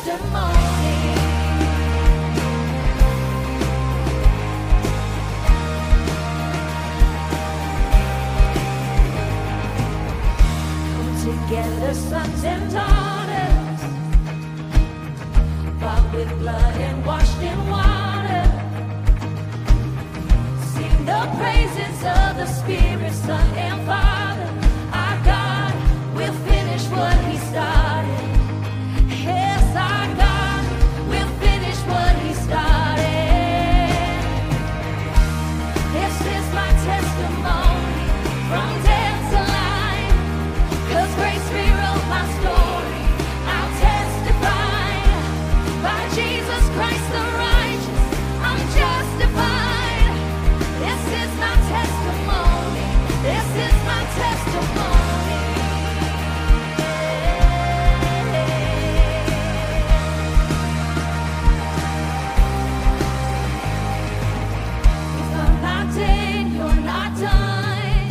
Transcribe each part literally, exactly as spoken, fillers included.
testimony. Together, sons and daughters, bought with blood and washed in water. Sing the praises of the Spirit, Son and Father. Our God will finish what He started. Yes, our God will finish what He started. This is my testimony from death to life. 'Cause grace rewrote my story. I'll testify by Jesus Christ the righteous. I'm justified. This is my testimony. This is my testimony. If I'm not dead, you're not done.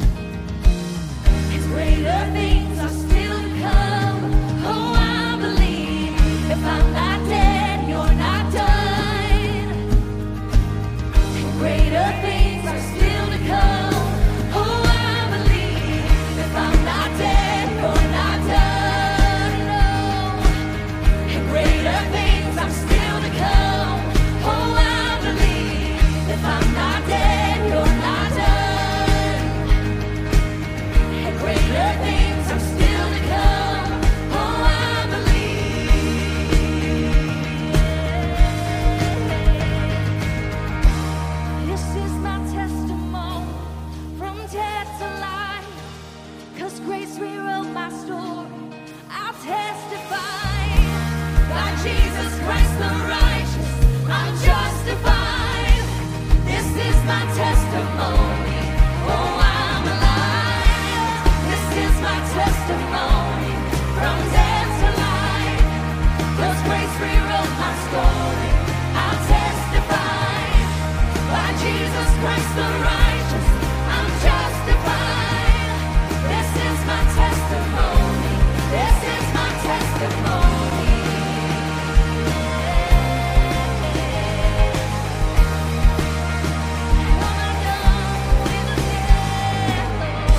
It's greater things are still to come. Oh, I believe. If I'm not dead, you're not done. Greater things are still to come. Oh, I believe. If I'm not dead, you're not done. No. Greater things are still to come. Oh, I believe. If I'm not dead, you're not done. Greater things are still to come. Oh, I believe. This is my testimony from death to life. 'Cause grace rewrote my story. I'll testify by Jesus Christ the righteous. I'm justified. This is my testimony. Oh, I'm alive. This is my testimony from death to life. 'Cause grace rewrote my story. I'll testify by Jesus Christ the righteous. I'm justified. This is my testimony. This is my testimony. What I've done with the devil.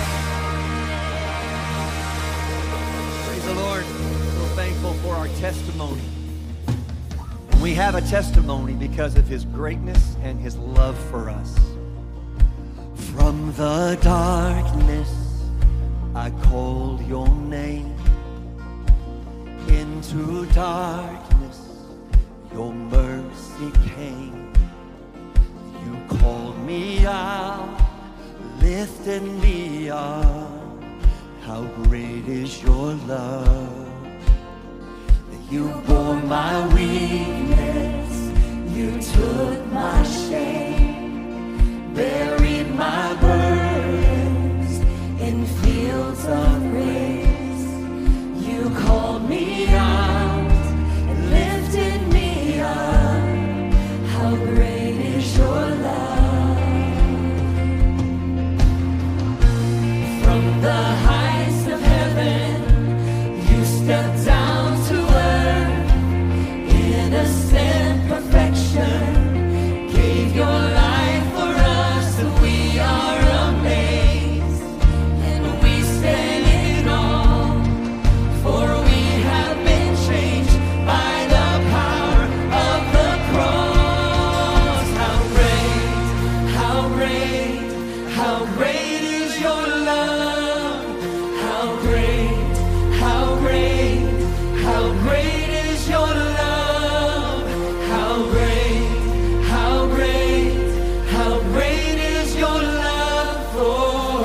Praise the Lord. We're thankful for our testimony. And we have a testimony because of His greatness and His love for us. From the darkness, I called your name. Into darkness, your mercy came. You called me out, lifted me up. How great is your love. You bore my weakness, you took my shame, buried my burdens in fields of grace. You called me out and lifted me up. How great is your love. From the heights of heaven, you stepped down to earth. Innocent perfection, gave your life for us. We are amazed and we stand in awe. For we have been changed by the power of the cross. How great, how great, how great is your love. How great, how great, how great is your love. How great, how great, how great is your love for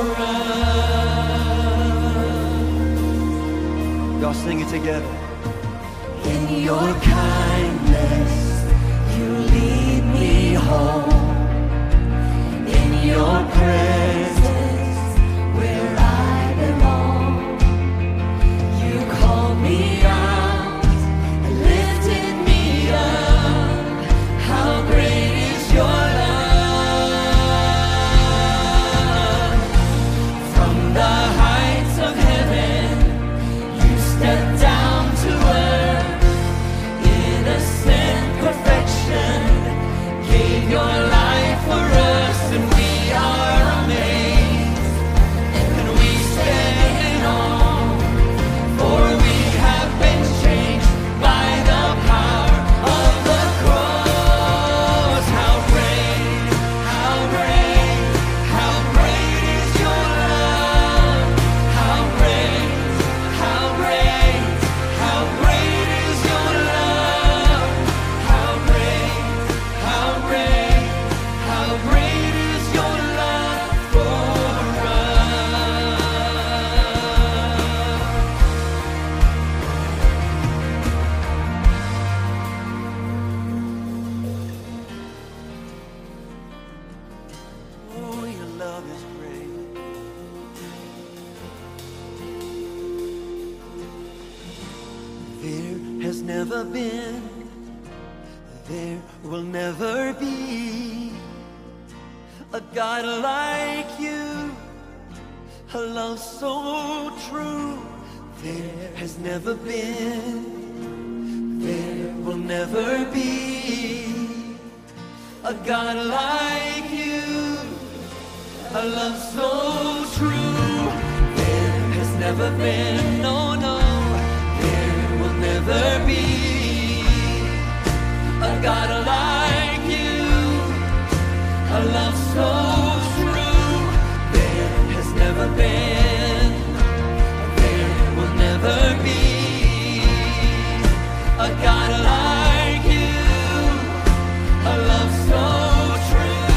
us. Y'all sing it together. In your kindness, you lead me home. In your presence, where I belong. You called me out and lifted me up. How great is your love. From the heights of heaven, you stepped down to earth. your life for us, and we are amazed, and we stand in awe, for we have been changed by the power of the cross. How great, how great, how great is your love. How great, how great, how great is your love. How great, how great, how great is your love for us. Oh, your love is great. There has never been, there will never be a God like you, a love so true. There has never been, there will never be a God like you, a love so true. There has never been, no, no, there will never be a God like you, a love so true. There has never been, there will never be a God like you, a love so true.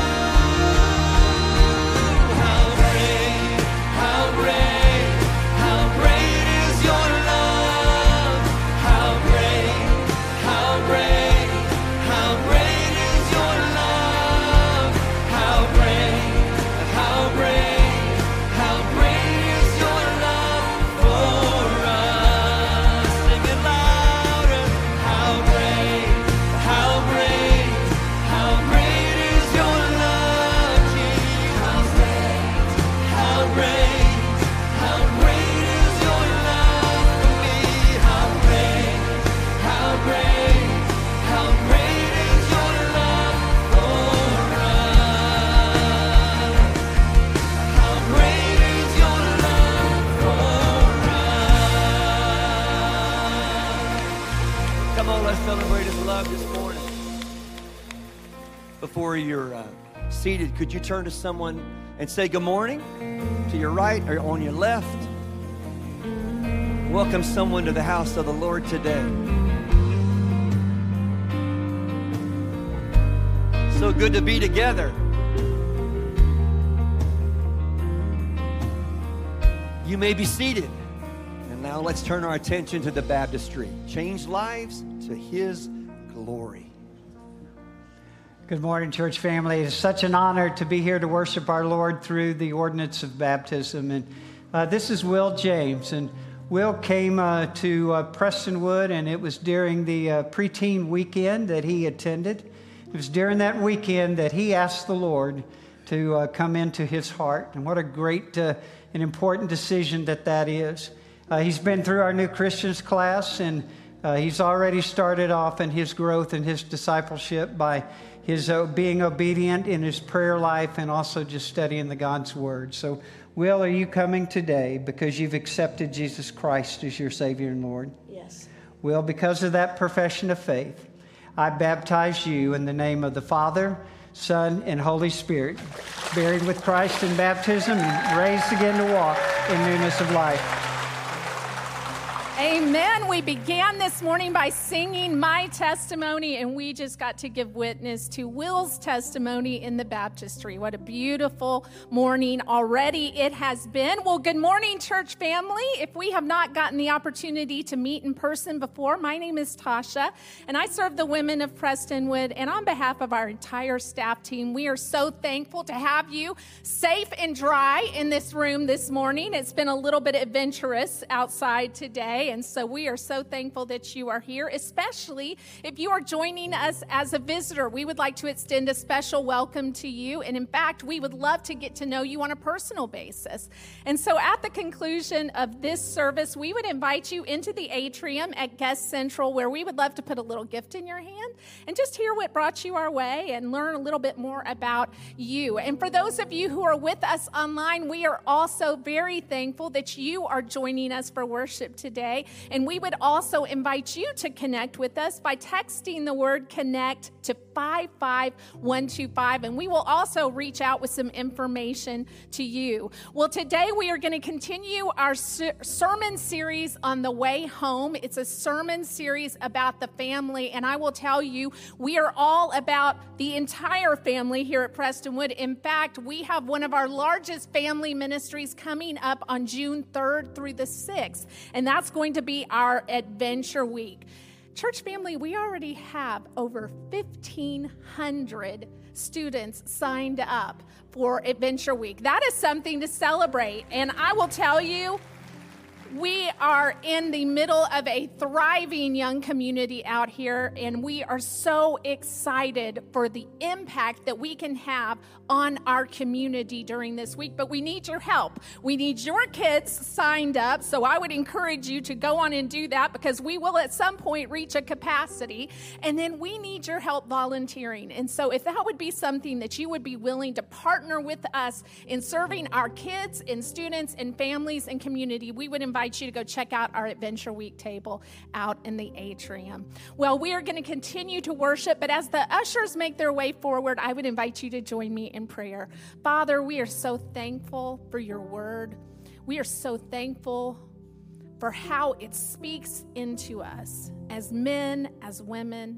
How great, how great, how great is your love. How great, how great, how great is your love. How great, how great, how great is your love for us. Sing it louder. How great, how great, how great is your love, Jesus. How great, how great is your love for me. How great, how great, how great is your love for us. How great is your love for us. Come on, let's celebrate his love this morning. Before you're uh, seated, could you turn to someone and say good morning to your right or on your left? Welcome someone to the house of the Lord today. So good to be together. You may be seated. And now let's turn our attention to the baptistry. Change lives to his glory. Good morning, church family. It's such an honor to be here to worship our Lord through the ordinance of baptism. And uh, this is Will James. And Will came uh, to uh, Prestonwood, and it was during the uh, preteen weekend that he attended. It was during that weekend that he asked the Lord to uh, come into his heart. And what a great uh, and important decision that that is. Uh, he's been through our New Christians class, and uh, he's already started off in his growth and his discipleship by his uh, being obedient in his prayer life and also just studying the God's Word. So, Will, are you coming today because you've accepted Jesus Christ as your Savior and Lord? Yes. Well, because of that profession of faith, I baptize you in the name of the Father, Son, and Holy Spirit, buried with Christ in baptism and raised again to walk in newness of life. Amen. We began this morning by singing My Testimony, and we just got to give witness to Will's testimony in the baptistry. What a beautiful morning already it has been. Well, good morning, church family. If we have not gotten the opportunity to meet in person before, my name is Tasha, and I serve the women of Prestonwood. And on behalf of our entire staff team, we are so thankful to have you safe and dry in this room this morning. It's been a little bit adventurous outside today, and so so we are so thankful that you are here, especially if you are joining us as a visitor. We would like to extend a special welcome to you. And in fact, we would love to get to know you on a personal basis. And so at the conclusion of this service, we would invite you into the atrium at Guest Central, where we would love to put a little gift in your hand and just hear what brought you our way and learn a little bit more about you. And for those of you who are with us online, we are also very thankful that you are joining us for worship today. And we would also invite you to connect with us by texting the word CONNECT to five five one two five, and we will also reach out with some information to you. Well, today we are going to continue our sermon series on the way home. It's a sermon series about the family, and I will tell you, we are all about the entire family here at Prestonwood. In fact, we have one of our largest family ministries coming up on June third through the sixth, and that's going to be our Adventure Week. Church family, we already have over fifteen hundred students signed up for Adventure Week. That is something to celebrate. And I will tell you, we are in the middle of a thriving young community out here, and we are so excited for the impact that we can have on our community during this week. But we need your help. We need your kids signed up, so I would encourage you to go on and do that, because we will at some point reach a capacity, and then we need your help volunteering. And so if that would be something that you would be willing to partner with us in serving our kids and students and families and community, we would invite you to go check out our Adventure Week table out in the atrium. Well, we are going to continue to worship, but as the ushers make their way forward, I would invite you to join me in prayer. Father, we are so thankful for your word. We are so thankful for how it speaks into us as men, as women,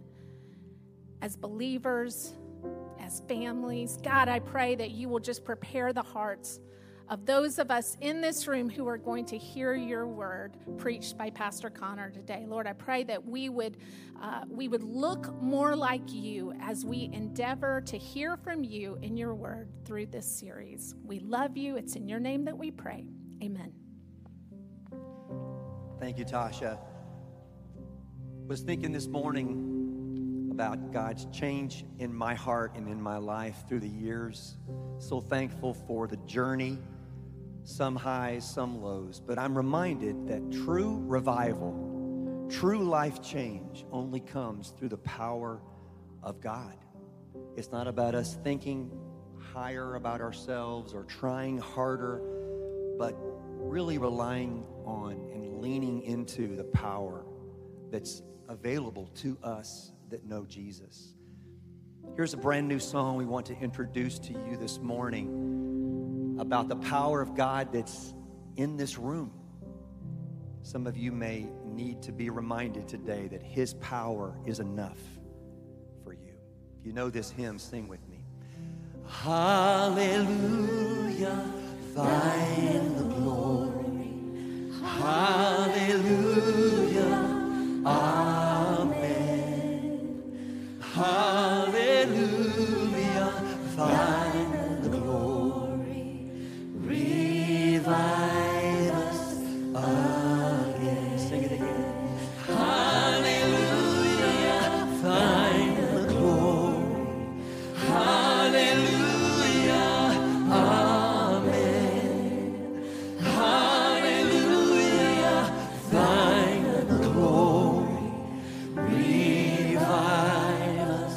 as believers, as families. God, I pray that you will just prepare the hearts of those of us in this room who are going to hear your word preached by Pastor Connor today. Lord, I pray that we would uh, we would look more like you as we endeavor to hear from you in your word through this series. We love you. It's in your name that we pray. Amen. Thank you, Tasha. I was thinking this morning about God's change in my heart and in my life through the years. So thankful for the journey. Some highs, some lows. But I'm reminded that true revival, true life change only comes through the power of God. It's not about us thinking higher about ourselves or trying harder, but really relying on and leaning into the power that's available to us that know Jesus. Here's a brand new song we want to introduce to you this morning about the power of God that's in this room. Some of you may need to be reminded today that his power is enough for you. If you know this hymn, sing with me. Hallelujah, thine the glory. Hallelujah, amen. Hallelujah, thine the glory. Revive us again. Sing it again. Hallelujah, thine the glory. Hallelujah, amen. Hallelujah, thine the glory. Revive us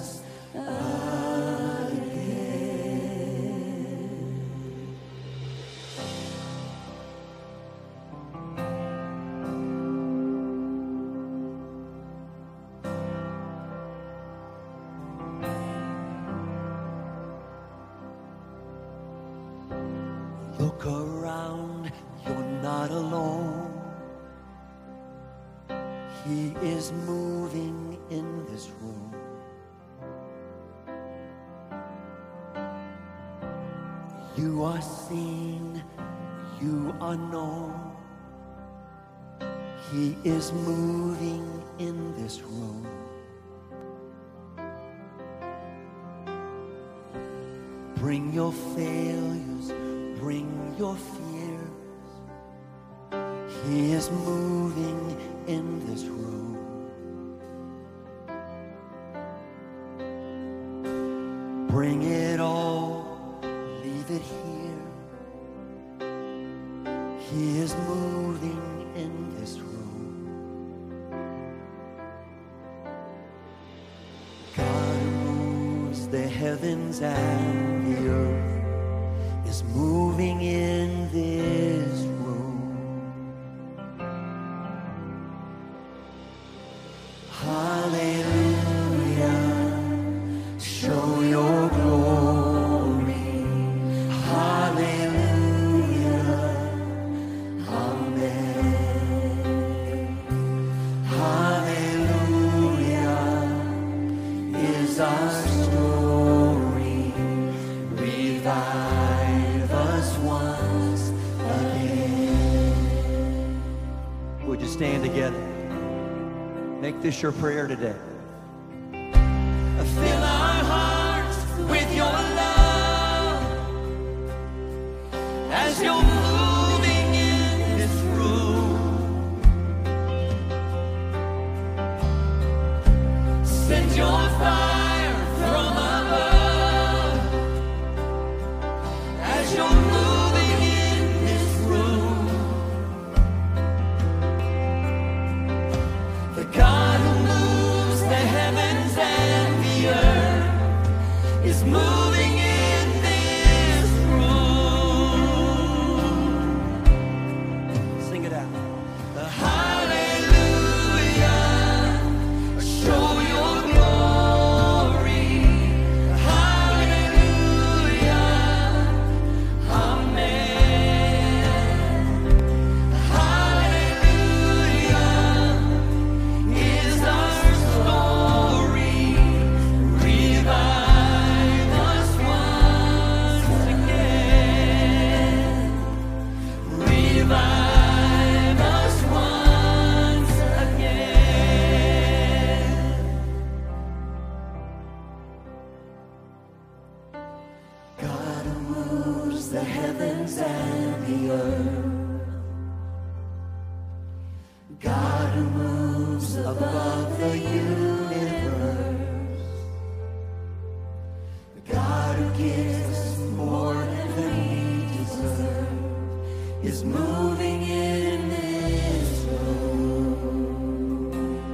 Look around, you're not alone. He is moving in this room. You are seen, you are known. He is moving in this room. Bring your failures, bring your fears. He is moving in this room. Bring it all, leave it here. He is moving in this room. God moves the heavens and the earth is moving in this room. Hallelujah, show your glory. Hallelujah, amen. Hallelujah is our story. Revive us once again. Would you stand together? Make this your prayer today. Fill our hearts with your love as you're moving in this room. Send your fire from above as you're moving in this room. The God who moves the heavens and the earth is moving in this room. Sing it out. The hallelujah, show your glory. Hallelujah, amen. Hallelujah is our story. Revive us once again. Revive us once again. God who moves the heavens and the earth. God who moves above the universe. God who gives more than we deserve is moving in this room.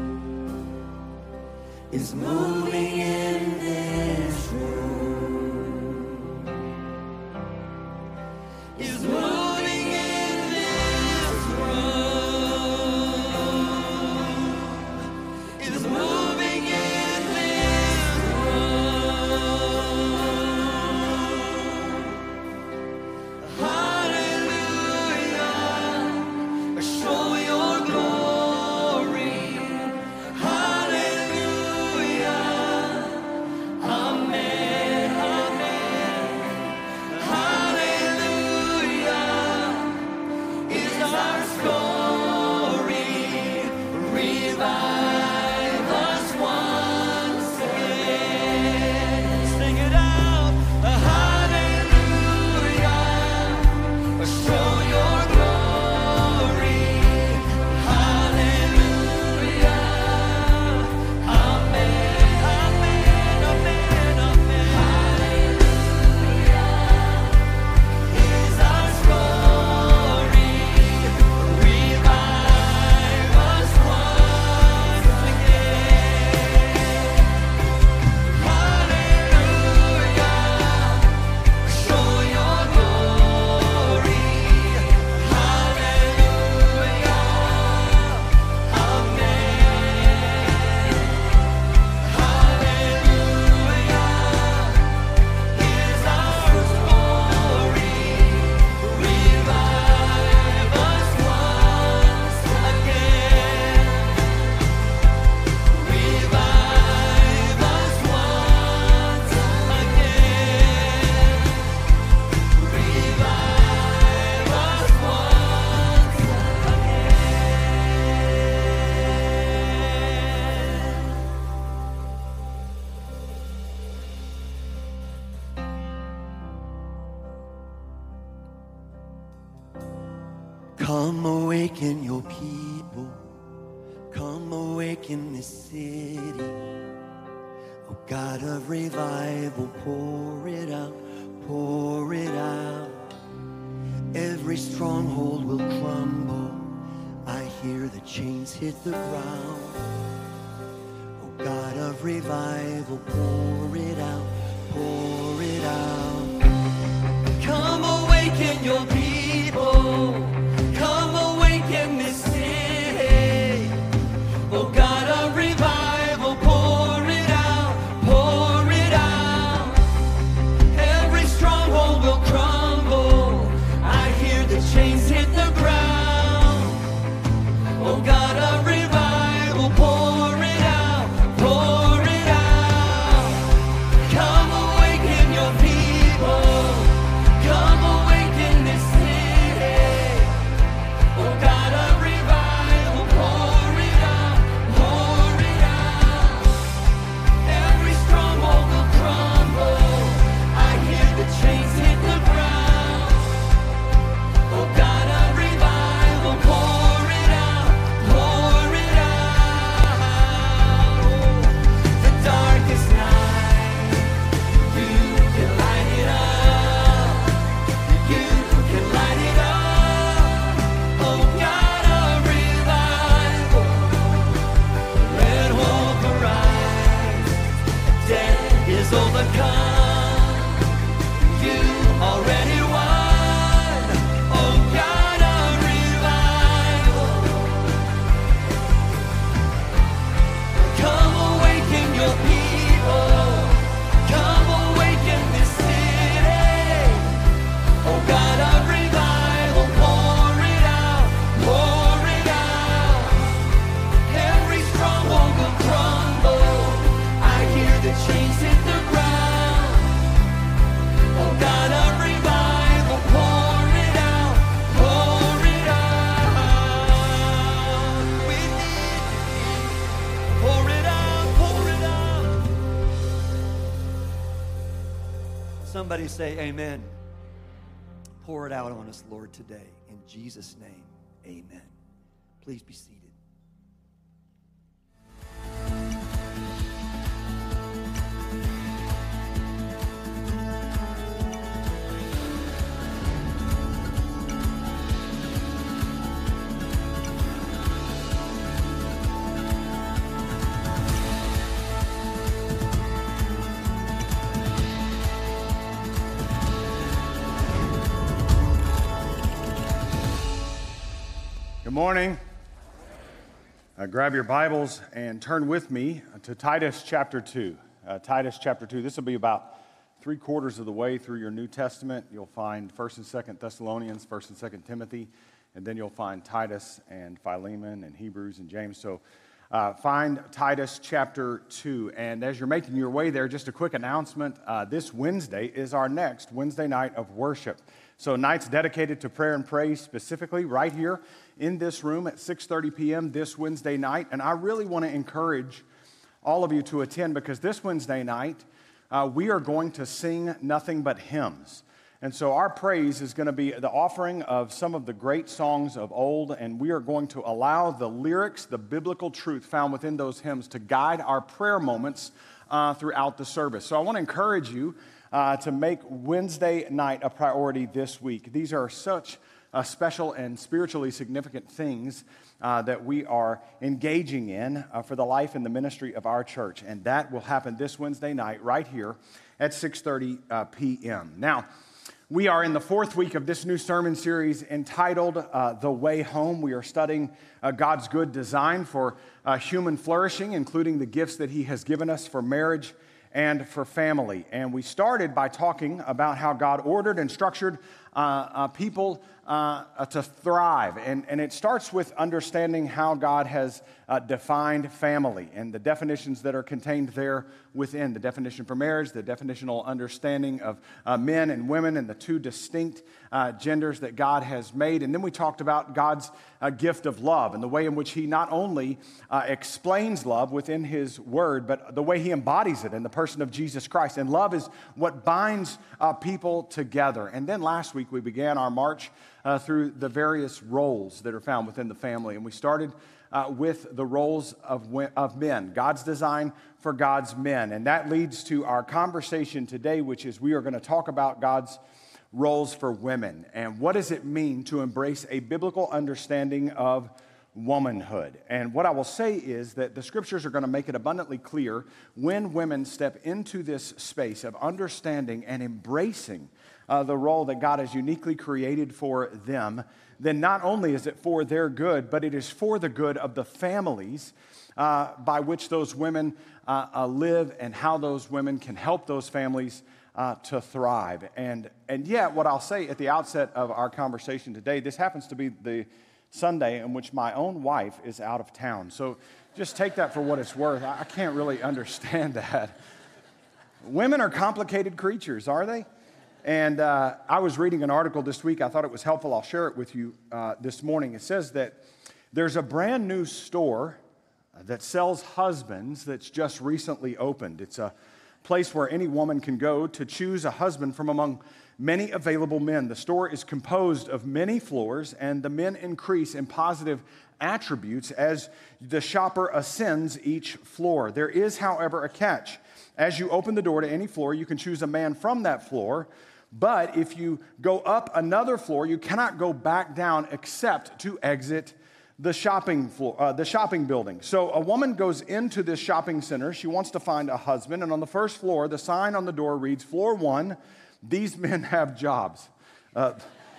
Is moving in this room. Is moving in this room. Is moving in this room. Hallelujah, show your glory. Hallelujah, amen, amen. Hallelujah is our story. Revive us once again. Sing it out. Hallelujah, show your glory. Hallelujah, amen, amen, amen, amen. Hallelujah is our story. Revive us once again. Hallelujah, show your glory. Hallelujah, amen. Hallelujah is our story. Revive us once again. Revive us once again. Revive us once again. Come awaken your people. awaken this city. Oh God of revival, pour it out, pour it out. Every stronghold will crumble. I hear the chains hit the ground. Oh God of revival, pour it out, pour it out. Come awaken your people. Come awaken this city. Oh God of revival, pour it out, pour it out. Every stronghold will crumble. I hear the chains hit the ground. Oh God of revival, pour it out, pour it out. Come awaken your people. Come awaken this city. Oh God of revival, pour it out, pour it out. Every stronghold will crumble. I hear the chains hit the ground. Oh God of revival, pour it out, pour it out. The darkest night, you can light it up. You can light it up. Oh God of revival, let hope arise. Death is overcome. You already won. Oh God of revival, come awaken your people. Come awaken this city. Oh God of revival, pour it out, pour it out. Every stronghold will crumble. I hear the chains hit the ground. Oh God of revival, pour it out, pour it out. We need you. Pour it out, pour it out. Somebody say amen. Pour it out on us, Lord, today. In Jesus' name, amen. Please be seated. Good morning. Uh, grab your Bibles and turn with me to Titus chapter two. Uh, Titus chapter two. This will be about three quarters of the way through your New Testament. You'll find First and Second Thessalonians, First and Second Timothy, and then you'll find Titus and Philemon and Hebrews and James. So uh, find Titus chapter two. And as you're making your way there, just a quick announcement. Uh, this Wednesday is our next Wednesday night of worship. So nights dedicated to prayer and praise, specifically right here in this room at six thirty p.m. this Wednesday night. And I really want to encourage all of you to attend, because this Wednesday night uh, we are going to sing nothing but hymns. And so our praise is going to be the offering of some of the great songs of old, and we are going to allow the lyrics, the biblical truth found within those hymns to guide our prayer moments uh, throughout the service. So I want to encourage you Uh, to make Wednesday night a priority this week. These are such uh, special and spiritually significant things uh, that we are engaging in uh, for the life and the ministry of our church. And that will happen this Wednesday night right here at six thirty uh, p.m. Now, we are in the fourth week of this new sermon series entitled uh, The Way Home. We are studying uh, God's good design for uh, human flourishing, including the gifts that He has given us for marriage and for family. And we started by talking about how God ordered and structured uh, uh, people uh, to thrive. And, and it starts with understanding how God has uh, defined family and the definitions that are contained there within. The definition for marriage, the definitional understanding of uh, men and women and the two distinct uh, genders that God has made. And then we talked about God's uh, gift of love and the way in which He not only uh, explains love within His Word, but the way He embodies it in the person of Jesus Christ. And love is what binds uh, people together. And then last week we began our march uh, through the various roles that are found within the family. And we started uh, with the roles of, wi- of men, God's design for God's men. And that leads to our conversation today, which is we are going to talk about God's roles for women. And what does it mean to embrace a biblical understanding of womanhood? And what I will say is that the scriptures are going to make it abundantly clear when women step into this space of understanding and embracing uh, the role that God has uniquely created for them, then not only is it for their good, but it is for the good of the families uh, by which those women uh, uh, live, and how those women can help those families Uh, to thrive. And and yet, what I'll say at the outset of our conversation today, this happens to be the Sunday in which my own wife is out of town. So just take that for what it's worth. I, I can't really understand that. Women are complicated creatures, are they? And uh, I was reading an article this week. I thought it was helpful. I'll share it with you uh, this morning. It says that there's a brand new store that sells husbands that's just recently opened. It's a place where any woman can go to choose a husband from among many available men. The store is composed of many floors, and the men increase in positive attributes as the shopper ascends each floor. There is, however, a catch. As you open the door to any floor, you can choose a man from that floor, but if you go up another floor, you cannot go back down except to exit the shopping floor, uh, the shopping building. So a woman goes into this shopping center. She wants to find a husband, and on the first floor, the sign on the door reads, "Floor one, these men have jobs." Uh,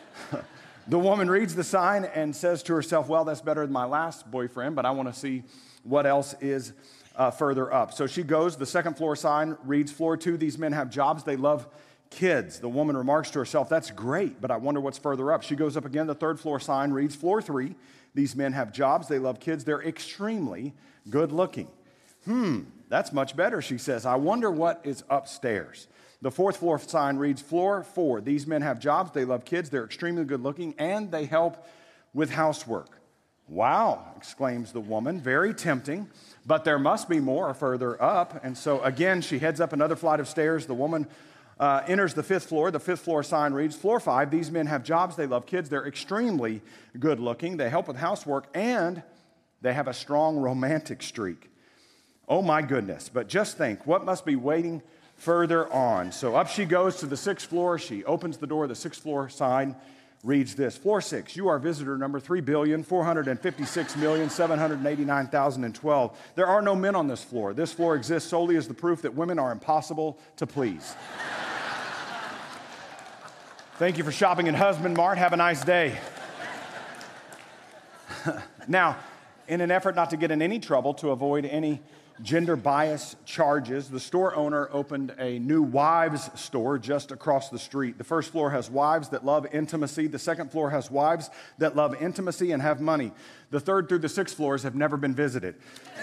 the woman reads the sign and says to herself, "Well, that's better than my last boyfriend, but I want to see what else is uh, further up." So she goes. The second floor sign reads, "Floor two, these men have jobs. They love kids." The woman remarks to herself, "That's great, but I wonder what's further up." She goes up again. The third floor sign reads, "Floor three, these men have jobs. They love kids. They're extremely good looking." Hmm, that's much better, she says. "I wonder what is upstairs." The fourth floor sign reads, "Floor four, these men have jobs. They love kids. They're extremely good looking, and they help with housework." "Wow," exclaims the woman, "very tempting, but there must be more further up." And so again, she heads up another flight of stairs. The woman Uh, enters the fifth floor. The fifth floor sign reads, "Floor five, these men have jobs, they love kids, they're extremely good looking, they help with housework, and they have a strong romantic streak." Oh my goodness, but just think, what must be waiting further on? So up she goes to the sixth floor. She opens the door. The sixth floor sign reads this, "Floor six, you are visitor number three billion, four hundred fifty-six million, seven hundred eighty-nine thousand twelve. There are no men on this floor. This floor exists solely as the proof that women are impossible to please." Thank you for shopping at Husband Mart. Have a nice day. Now, in an effort not to get in any trouble, to avoid any gender bias charges, the store owner opened a new wives store just across the street. The first floor has wives that love intimacy. The second floor has wives that love intimacy and have money. The third through the sixth floors have never been visited.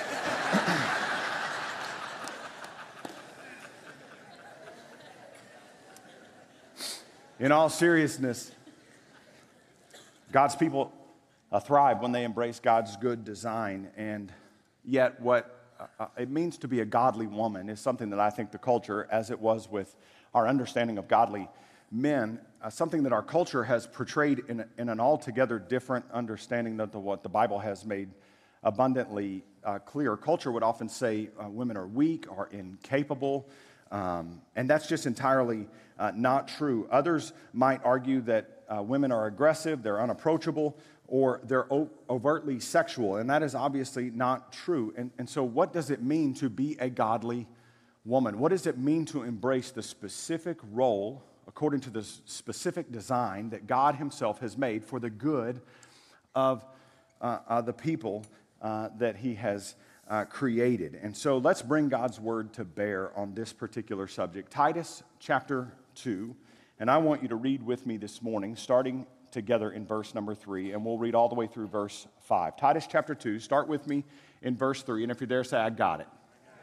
In all seriousness, God's people uh, thrive when they embrace God's good design. And yet what uh, it means to be a godly woman is something that I think the culture, as it was with our understanding of godly men, uh, something that our culture has portrayed in, in an altogether different understanding than the, what the Bible has made abundantly uh, clear. Culture would often say uh, women are weak or incapable, um, and that's just entirely uh, not true. Others might argue that uh, women are aggressive, they're unapproachable, or they're o- overtly sexual, and that is obviously not true. And, and so what does it mean to be a godly woman? What does it mean to embrace the specific role according to the specific design that God himself has made for the good of uh, uh, the people uh, that he has uh, created? And so let's bring God's word to bear on this particular subject. Titus chapter two, and I want you to read with me this morning, starting together in verse number three, and we'll read all the way through verse five. Titus chapter two, start with me in verse three, and if you're there, say, I got it.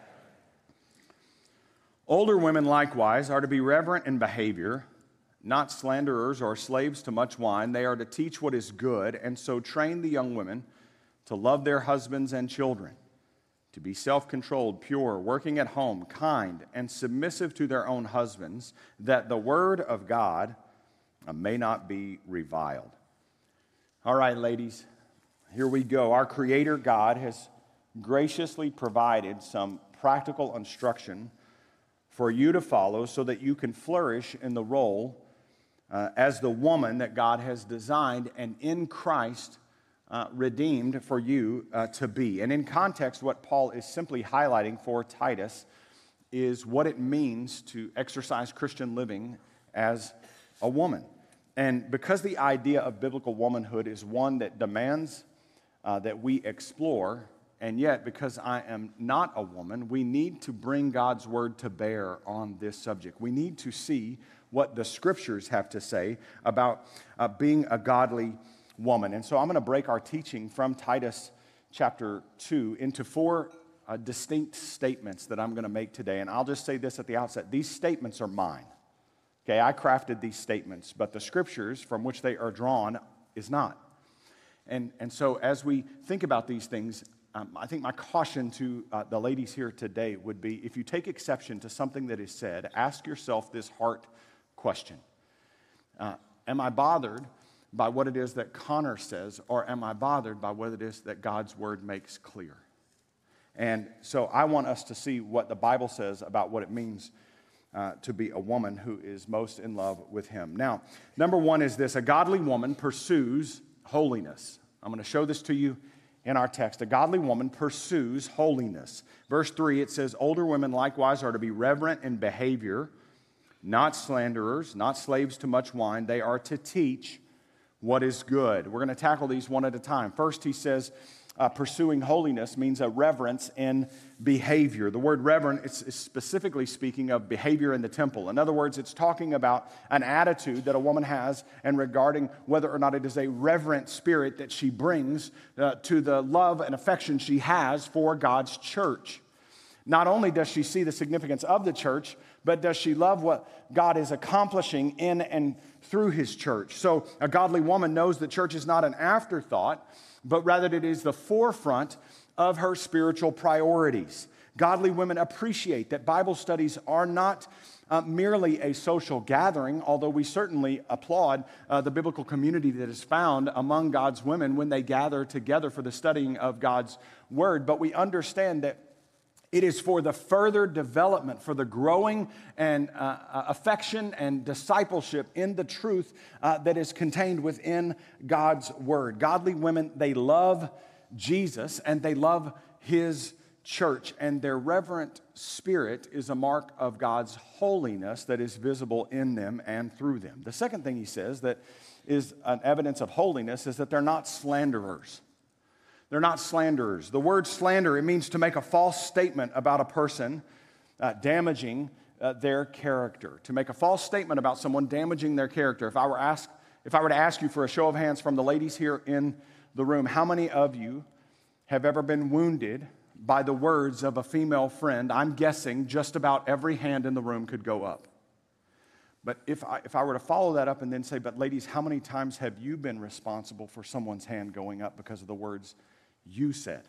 Older women likewise are to be reverent in behavior, not slanderers or slaves to much wine. They are to teach what is good, and so train the young women to love their husbands and children, to be self-controlled, pure, working at home, kind, and submissive to their own husbands, that the word of God may not be reviled. All right, ladies, here we go. Our Creator God has graciously provided some practical instruction for you to follow so that you can flourish in the role uh, as the woman that God has designed and in Christ uh, redeemed for you uh, to be. And in context, what Paul is simply highlighting for Titus is what it means to exercise Christian living as a woman. And because the idea of biblical womanhood is one that demands uh, that we explore, and yet because I am not a woman, we need to bring God's word to bear on this subject. We need to see what the scriptures have to say about uh, being a godly woman. And so I'm going to break our teaching from Titus chapter two into four uh, distinct statements that I'm going to make today. And I'll just say this at the outset. These statements are mine. Okay, I crafted these statements, but the scriptures from which they are drawn is not. And, and so as we think about these things, um, I think my caution to uh, the ladies here today would be, if you take exception to something that is said, ask yourself this heart question. Uh, am I bothered by what it is that Connor says, or am I bothered by what it is that God's word makes clear? And so I want us to see what the Bible says about what it means Uh, to be a woman who is most in love with him. Now, number one is this: a godly woman pursues holiness. I'm going to show this to you in our text. A godly woman pursues holiness. Verse three, it says, older women likewise are to be reverent in behavior, not slanderers, not slaves to much wine. They are to teach what is good. We're going to tackle these one at a time. First, he says, Uh, pursuing holiness means a reverence in behavior. The word reverent is, is specifically speaking of behavior in the temple. In other words, it's talking about an attitude that a woman has and regarding whether or not it is a reverent spirit that she brings uh, to the love and affection she has for God's church. Not only does she see the significance of the church, but does she love what God is accomplishing in and through his church. So a godly woman knows that church is not an afterthought, but rather it is the forefront of her spiritual priorities. Godly women appreciate that Bible studies are not uh, merely a social gathering, although we certainly applaud uh, the biblical community that is found among God's women when they gather together for the studying of God's word. But we understand that it is for the further development, for the growing and uh, affection and discipleship in the truth uh, that is contained within God's word. Godly women, they love Jesus and they love his church, and their reverent spirit is a mark of God's holiness that is visible in them and through them. The second thing he says that is an evidence of holiness is that they're not slanderers. They're not slanderers. The word slander, it means to make a false statement about a person, uh, damaging uh, their character. To make a false statement about someone, damaging their character. If I were asked, if I were to ask you for a show of hands from the ladies here in the room, how many of you have ever been wounded by the words of a female friend? I'm guessing just about every hand in the room could go up. But if I, if I were to follow that up and then say, but ladies, how many times have you been responsible for someone's hand going up because of the words you said?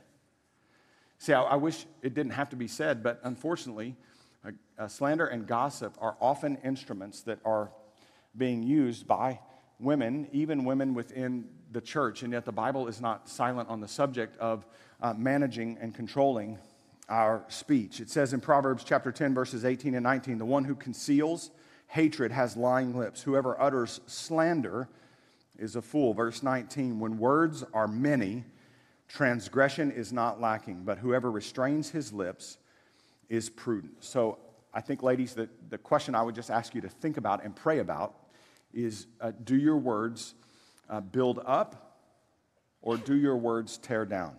See, I, I wish it didn't have to be said, but unfortunately, uh, uh, slander and gossip are often instruments that are being used by women, even women within the church, and yet the Bible is not silent on the subject of uh, managing and controlling our speech. It says in Proverbs chapter ten, verses eighteen and nineteen, the one who conceals hatred has lying lips. Whoever utters slander is a fool. Verse nineteen, when words are many, transgression is not lacking, but whoever restrains his lips is prudent. So I think, ladies, that the question I would just ask you to think about and pray about is, uh, do your words uh, build up, or do your words tear down?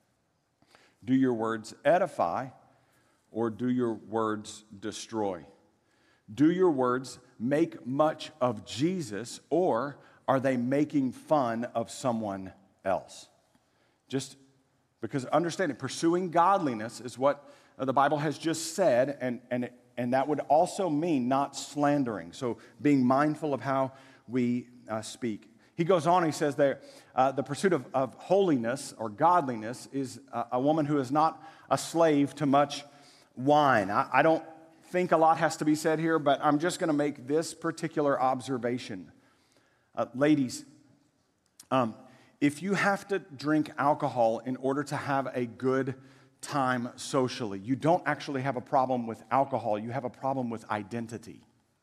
Do your words edify, or do your words destroy? Do your words make much of Jesus, or are they making fun of someone else? Just because, understand it, pursuing godliness is what the Bible has just said, and, and, it, and that would also mean not slandering. So being mindful of how we uh, speak. He goes on, he says that uh, the pursuit of, of holiness or godliness is a, a woman who is not a slave to much wine. I, I don't think a lot has to be said here, but I'm just going to make this particular observation. Uh, ladies, um, if you have to drink alcohol in order to have a good time socially, you don't actually have a problem with alcohol, you have a problem with identity.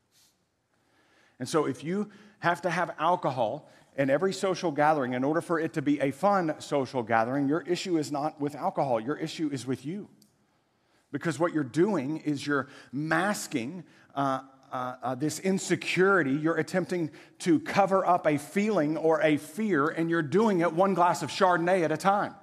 And so if you have to have alcohol in every social gathering in order for it to be a fun social gathering, your issue is not with alcohol, your issue is with you. Because what you're doing is you're masking uh, uh, uh, this insecurity, you're attempting to cover up a feeling or a fear, and you're doing it one glass of Chardonnay at a time.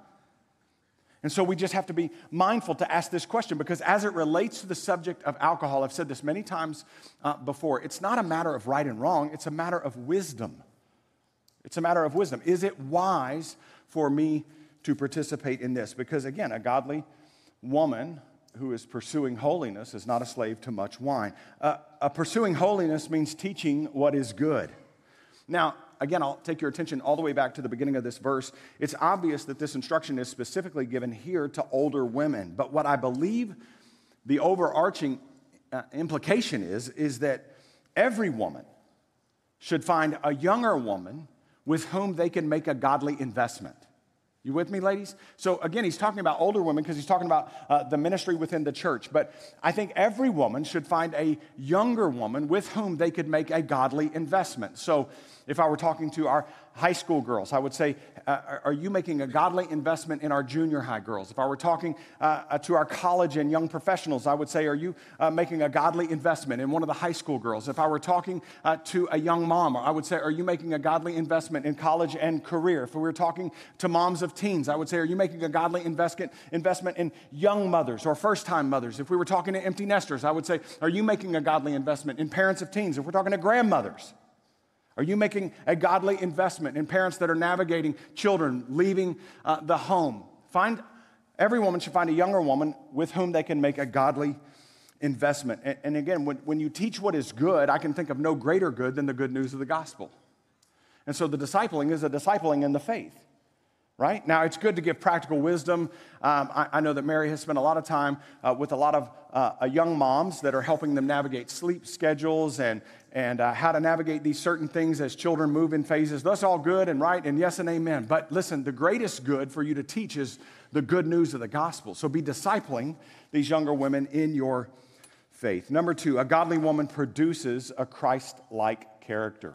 And so we just have to be mindful to ask this question, because as it relates to the subject of alcohol, I've said this many times uh, before, it's not a matter of right and wrong, it's a matter of wisdom. It's a matter of wisdom. Is it wise for me to participate in this? Because again, a godly woman who is pursuing holiness is not a slave to much wine. Uh, uh, pursuing holiness means teaching what is good. Now, again, I'll take your attention all the way back to the beginning of this verse. It's obvious that this instruction is specifically given here to older women. But what I believe the overarching uh, implication is, is that every woman should find a younger woman with whom they can make a godly investment. You with me, ladies? So again, he's talking about older women because he's talking about uh, the ministry within the church. But I think every woman should find a younger woman with whom they could make a godly investment. So if I were talking to our high school girls, I would say, uh, are you making a godly investment in our junior high girls? If I were talking uh, to our college and young professionals, I would say, are you uh, making a godly investment in one of the high school girls? If I were talking uh, to a young mom, I would say, are you making a godly investment in college and career? If we were talking to moms of teens, I would say, are you making a godly investment investment in young mothers or first-time mothers? If we were talking to empty nesters, I would say, are you making a godly investment in parents of teens? If we're talking to grandmothers, are you making a godly investment in parents that are navigating children leaving uh, the home? Find, every woman should find a younger woman with whom they can make a godly investment. And, and again, when, when you teach what is good, I can think of no greater good than the good news of the gospel. And so the discipling is a discipling in the faith. Right? Now, it's good to give practical wisdom. Um, I, I know that Mary has spent a lot of time uh, with a lot of uh, young moms that are helping them navigate sleep schedules and, and uh, how to navigate these certain things as children move in phases. That's all good and right and yes and amen. But listen, the greatest good for you to teach is the good news of the gospel. So be discipling these younger women in your faith. Number two, a godly woman produces a Christ-like character.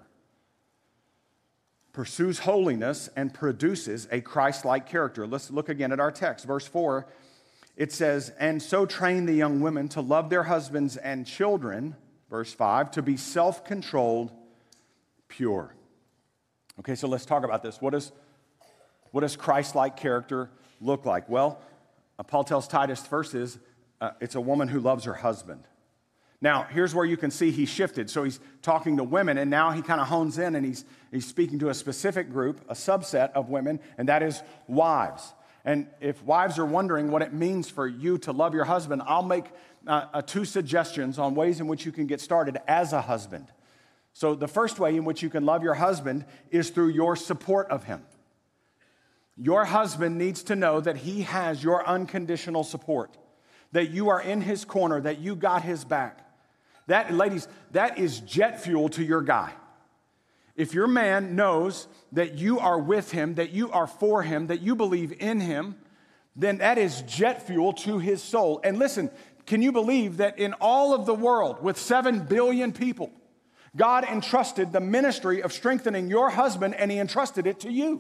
Pursues holiness and produces a Christ-like character. Let's look again at our text. Verse four, it says, and so train the young women to love their husbands and children, verse five, to be self-controlled, pure. Okay, so let's talk about this. What, is, what does Christ-like character look like? Well, uh, Paul tells Titus first is, uh, it's a woman who loves her husband. Now, here's where you can see he shifted. So he's talking to women, and now he kind of hones in, and he's, he's speaking to a specific group, a subset of women, and that is wives. And if wives are wondering what it means for you to love your husband, I'll make uh, uh, two suggestions on ways in which you can get started as a husband. So the first way in which you can love your husband is through your support of him. Your husband needs to know that he has your unconditional support, that you are in his corner, that you got his back. That, ladies, that is jet fuel to your guy. If your man knows that you are with him, that you are for him, that you believe in him, then that is jet fuel to his soul. And listen, can you believe that in all of the world, with seven billion people, God entrusted the ministry of strengthening your husband, and he entrusted it to you?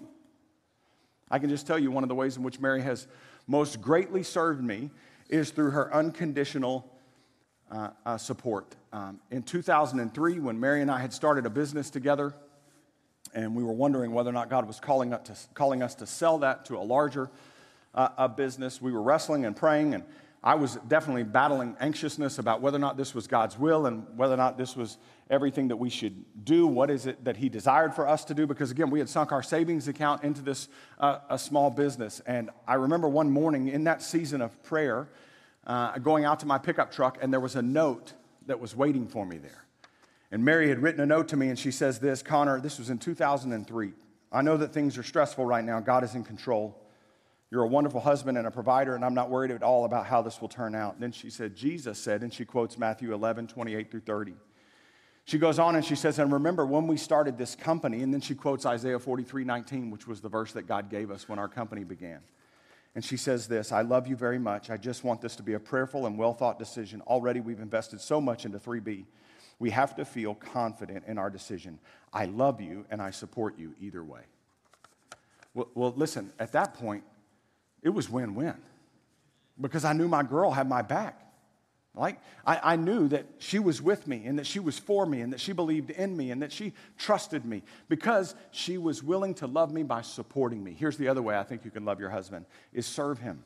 I can just tell you one of the ways in which Mary has most greatly served me is through her unconditional uh, uh, support. Um, in two thousand three, when Mary and I had started a business together, and we were wondering whether or not God was calling us to, calling us to sell that to a larger uh, a business, we were wrestling and praying, and I was definitely battling anxiousness about whether or not this was God's will and whether or not this was everything that we should do. What is it that he desired for us to do? Because again, we had sunk our savings account into this uh, a small business. And I remember one morning in that season of prayer, uh, going out to my pickup truck, and there was a note that was waiting for me there. And Mary had written a note to me, and she says this, Connor, this was in two thousand three. I know that things are stressful right now. God is in control. You're a wonderful husband and a provider, and I'm not worried at all about how this will turn out. And then she said, Jesus said, and she quotes Matthew eleven, twenty-eight through thirty. She goes on and she says, and remember when we started this company, and then she quotes Isaiah forty-three nineteen, which was the verse that God gave us when our company began. And she says this, I love you very much. I just want this to be a prayerful and well-thought decision. Already we've invested so much into three B. We have to feel confident in our decision. I love you and I support you either way. Well, well listen, at that point, it was win-win because I knew my girl had my back. Like, I, I knew that she was with me and that she was for me and that she believed in me and that she trusted me because she was willing to love me by supporting me. Here's the other way I think you can love your husband, is serve him.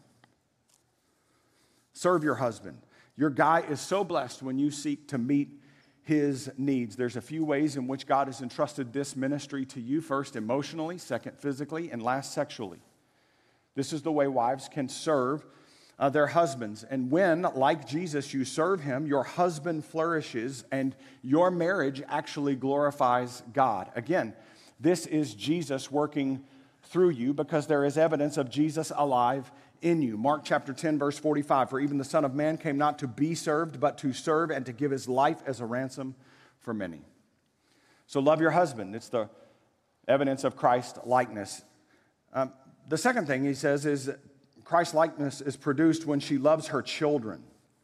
Serve your husband. Your guy is so blessed when you seek to meet his needs. There's a few ways in which God has entrusted this ministry to you. First, emotionally. Second, physically. And last, sexually. This is the way wives can serve Uh, their husbands. And when, like Jesus, you serve him, your husband flourishes and your marriage actually glorifies God. Again, this is Jesus working through you because there is evidence of Jesus alive in you. Mark chapter ten, verse forty-five, for even the Son of Man came not to be served, but to serve and to give his life as a ransom for many. So love your husband. It's the evidence of Christ likeness. Um, the second thing he says is Christ likeness is produced when she loves her children.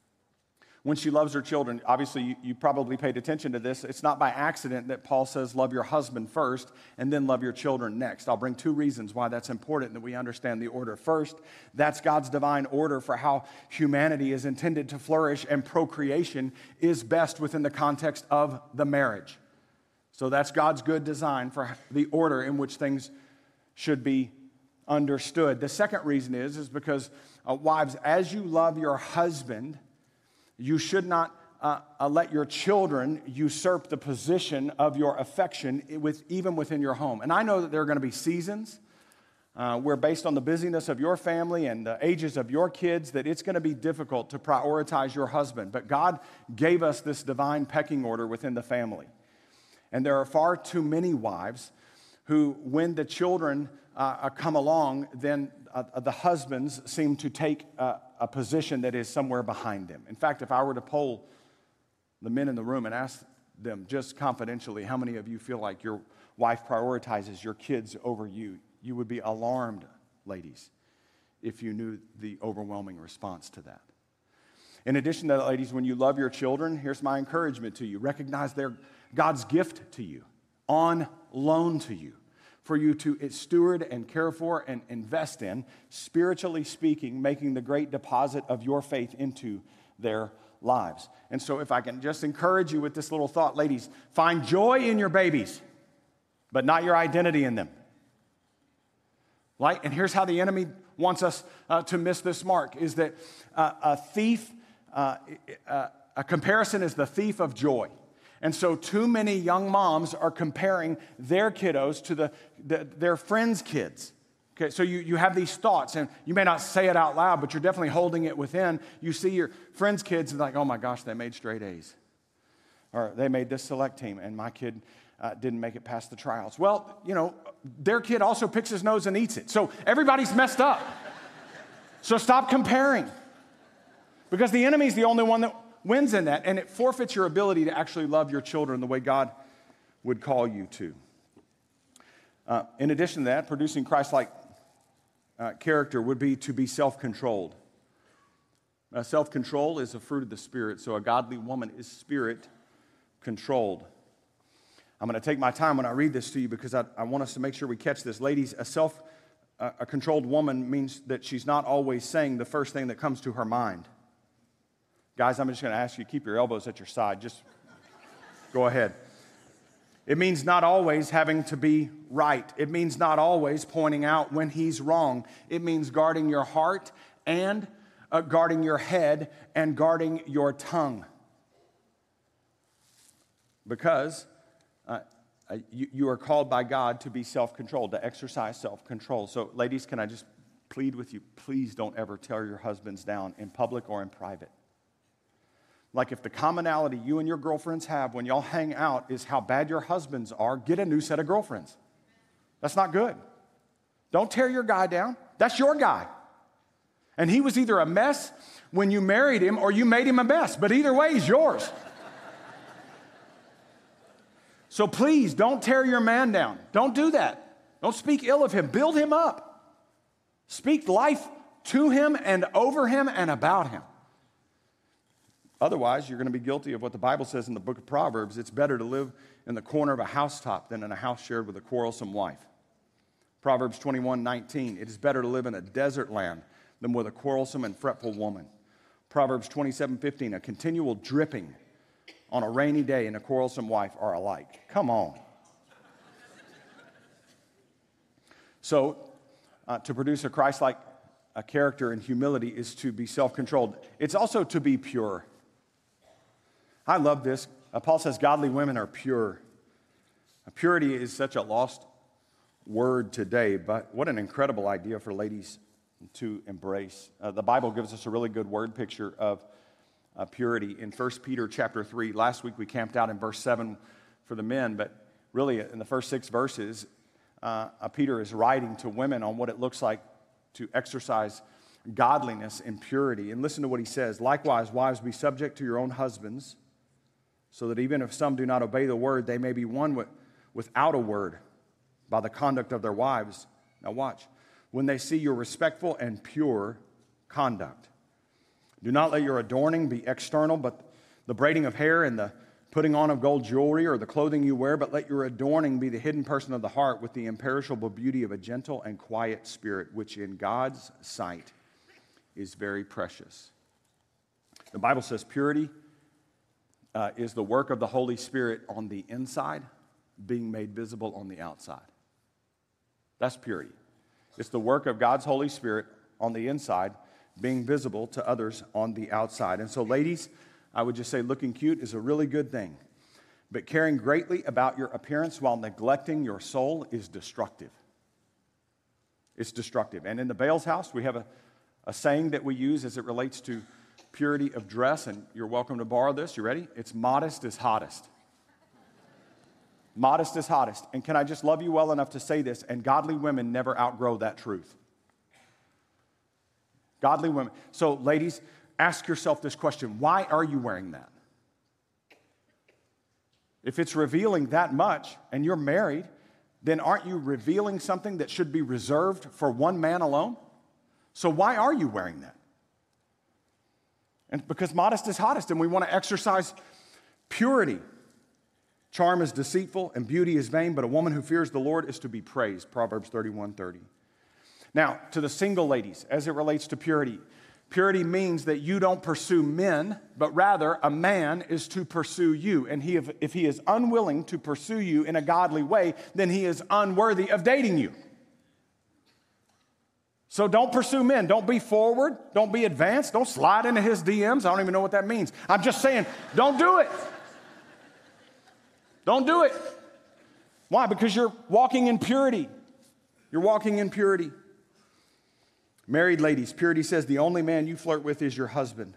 When she loves her children, obviously you, you probably paid attention to this. It's not by accident that Paul says love your husband first and then love your children next. I'll bring two reasons why that's important that we understand the order. First, that's God's divine order for how humanity is intended to flourish, and procreation is best within the context of the marriage. So that's God's good design for the order in which things should be understood. The second reason is, is because uh, wives, as you love your husband, you should not uh, uh, let your children usurp the position of your affection with, even within your home. And I know that there are going to be seasons uh, where, based on the busyness of your family and the ages of your kids, that it's going to be difficult to prioritize your husband. But God gave us this divine pecking order within the family. And there are far too many wives who, when the children Uh, come along, then uh, the husbands seem to take uh, a position that is somewhere behind them. In fact, if I were to poll the men in the room and ask them just confidentially, how many of you feel like your wife prioritizes your kids over you, you would be alarmed, ladies, if you knew the overwhelming response to that. In addition to that, ladies, when you love your children, here's my encouragement to you. Recognize they're God's gift to you, on loan to you, for you to steward and care for and invest in, spiritually speaking, making the great deposit of your faith into their lives. And so if I can just encourage you with this little thought, ladies, find joy in your babies, but not your identity in them. Right? And here's how the enemy wants us uh, to miss this mark, is that uh, a thief, uh, uh, a comparison is the thief of joy. And so too many young moms are comparing their kiddos to the, the their friends' kids. Okay, so you, you have these thoughts, and you may not say it out loud, but you're definitely holding it within. You see your friends' kids and like, oh my gosh, they made straight A's. Or they made this select team, and my kid uh, didn't make it past the trials. Well, you know, their kid also picks his nose and eats it. So everybody's messed up. So stop comparing. Because the enemy's the only one that wins in that, and it forfeits your ability to actually love your children the way God would call you to. Uh, in addition to that, producing Christ-like uh, character would be to be self-controlled. Uh, self-control is a fruit of the Spirit, so a godly woman is Spirit-controlled. I'm going to take my time when I read this to you because I, I want us to make sure we catch this. Ladies, a self, uh, a controlled woman means that she's not always saying the first thing that comes to her mind. Guys, I'm just going to ask you to keep your elbows at your side. Just go ahead. It means not always having to be right. It means not always pointing out when he's wrong. It means guarding your heart and uh, guarding your head and guarding your tongue. Because uh, uh, you, you are called by God to be self-controlled, to exercise self-control. So, ladies, can I just plead with you, please don't ever tear your husbands down in public or in private. Like if the commonality you and your girlfriends have when y'all hang out is how bad your husbands are, get a new set of girlfriends. That's not good. Don't tear your guy down. That's your guy. And he was either a mess when you married him or you made him a mess. But either way, he's yours. So please don't tear your man down. Don't do that. Don't speak ill of him. Build him up. Speak life to him and over him and about him. Otherwise, you're going to be guilty of what the Bible says in the book of Proverbs. It's better to live in the corner of a housetop than in a house shared with a quarrelsome wife. Proverbs twenty-one nineteen, it is better to live in a desert land than with a quarrelsome and fretful woman. Proverbs twenty-seven fifteen, a continual dripping on a rainy day and a quarrelsome wife are alike. Come on. So, uh, to produce a Christ-like a character in humility is to be self-controlled. It's also to be pure. I love this. Uh, Paul says godly women are pure. Uh, purity is such a lost word today, but what an incredible idea for ladies to embrace. Uh, the Bible gives us a really good word picture of uh, purity in First Peter chapter three. Last week we camped out in verse seven for the men, but really in the first six verses, uh, uh, Peter is writing to women on what it looks like to exercise godliness and purity. And listen to what he says. Likewise, wives, be subject to your own husbands, so that even if some do not obey the word, they may be won with, without a word by the conduct of their wives. Now watch. When they see your respectful and pure conduct. Do not let your adorning be external, but the braiding of hair and the putting on of gold jewelry or the clothing you wear, but let your adorning be the hidden person of the heart with the imperishable beauty of a gentle and quiet spirit, which in God's sight is very precious. The Bible says purity uh, is the work of the Holy Spirit on the inside, being made visible on the outside. That's purity. It's the work of God's Holy Spirit on the inside, being visible to others on the outside. And so, ladies, I would just say looking cute is a really good thing. But caring greatly about your appearance while neglecting your soul is destructive. It's destructive. And in the Bales house, we have a, a saying that we use as it relates to purity of dress, and you're welcome to borrow this. You ready? It's modest is hottest. Modest is hottest. And can I just love you well enough to say this? And godly women never outgrow that truth. Godly women. So, ladies, ask yourself this question. Why are you wearing that? If it's revealing that much and you're married, then aren't you revealing something that should be reserved for one man alone? So why are you wearing that? And because modest is hottest, and we want to exercise purity. Charm is deceitful and beauty is vain, but a woman who fears the Lord is to be praised. Proverbs thirty-one thirty. Now, to the single ladies, as it relates to purity, purity means that you don't pursue men, but rather a man is to pursue you. And he, if, if he is unwilling to pursue you in a godly way, then he is unworthy of dating you. So don't pursue men. Don't be forward. Don't be advanced. Don't slide into his D Ms. I don't even know what that means. I'm just saying, don't do it. Don't do it. Why? Because you're walking in purity. You're walking in purity. Married ladies, purity says the only man you flirt with is your husband.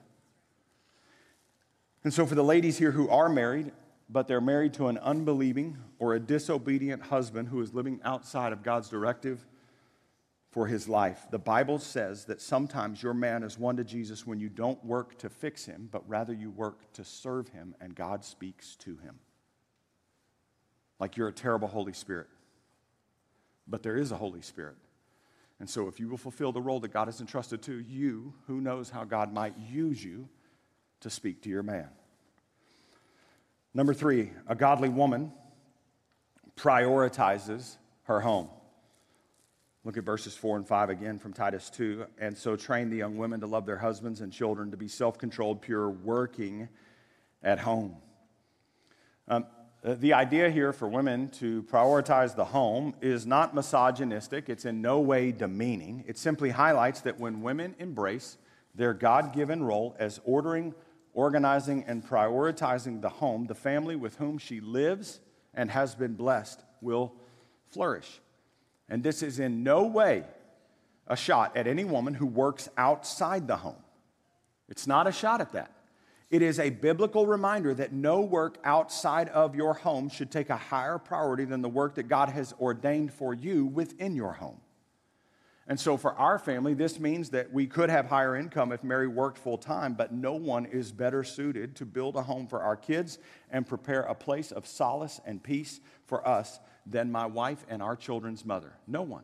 And so for the ladies here who are married, but they're married to an unbelieving or a disobedient husband who is living outside of God's directive for his life, the Bible says that sometimes your man is won to Jesus when you don't work to fix him, but rather you work to serve him, and God speaks to him. Like you're a terrible Holy Spirit. But there is a Holy Spirit. And so if you will fulfill the role that God has entrusted to you, who knows how God might use you to speak to your man. Number three, a godly woman prioritizes her home. Look at verses four and five again from Titus two. And so train the young women to love their husbands and children, to be self-controlled, pure, working at home. Um, The idea here for women to prioritize the home is not misogynistic. It's in no way demeaning. It simply highlights that when women embrace their God-given role as ordering, organizing, and prioritizing the home, the family with whom she lives and has been blessed will flourish. And this is in no way a shot at any woman who works outside the home. It's not a shot at that. It is a biblical reminder that no work outside of your home should take a higher priority than the work that God has ordained for you within your home. And so for our family, this means that we could have higher income if Mary worked full time, but no one is better suited to build a home for our kids and prepare a place of solace and peace for us than my wife and our children's mother. No one.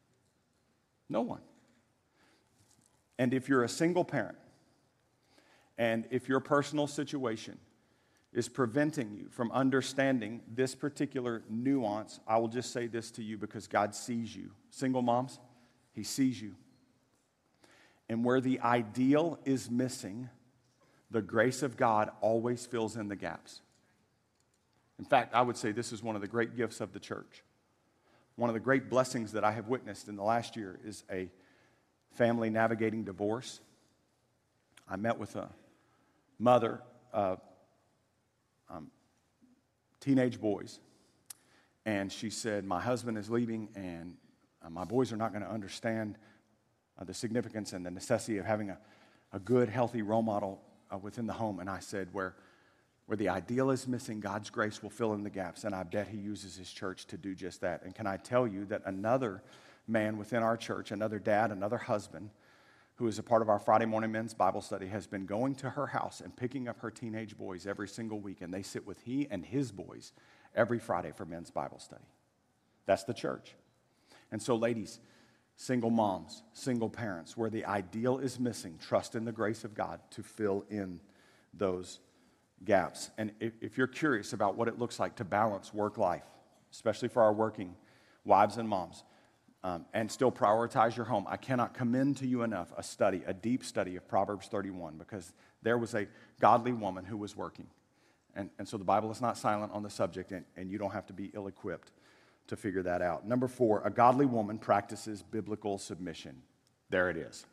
No one. And if you're a single parent, and if your personal situation is preventing you from understanding this particular nuance, I will just say this to you because God sees you. Single moms, He sees you. And where the ideal is missing, the grace of God always fills in the gaps. In fact, I would say this is one of the great gifts of the church. One of the great blessings that I have witnessed in the last year is a family navigating divorce. I met with a mother of um, teenage boys, and she said, my husband is leaving, and uh, my boys are not going to understand uh, the significance and the necessity of having a, a good, healthy role model uh, within the home. And I said, where, where the ideal is missing, God's grace will fill in the gaps, and I bet He uses His church to do just that. And can I tell you that another man within our church, another dad, another husband, who is a part of our Friday morning men's Bible study, has been going to her house and picking up her teenage boys every single week, and they sit with he and his boys every Friday for men's Bible study. That's the church. And so, ladies, single moms, single parents, where the ideal is missing, trust in the grace of God to fill in those gaps. And if, if you're curious about what it looks like to balance work life, especially for our working wives and moms, Um, and still prioritize your home, I cannot commend to you enough a study, a deep study of Proverbs thirty-one, because there was a godly woman who was working. And, and so the Bible is not silent on the subject, and, and you don't have to be ill-equipped to figure that out. Number four, a godly woman practices biblical submission. There it is.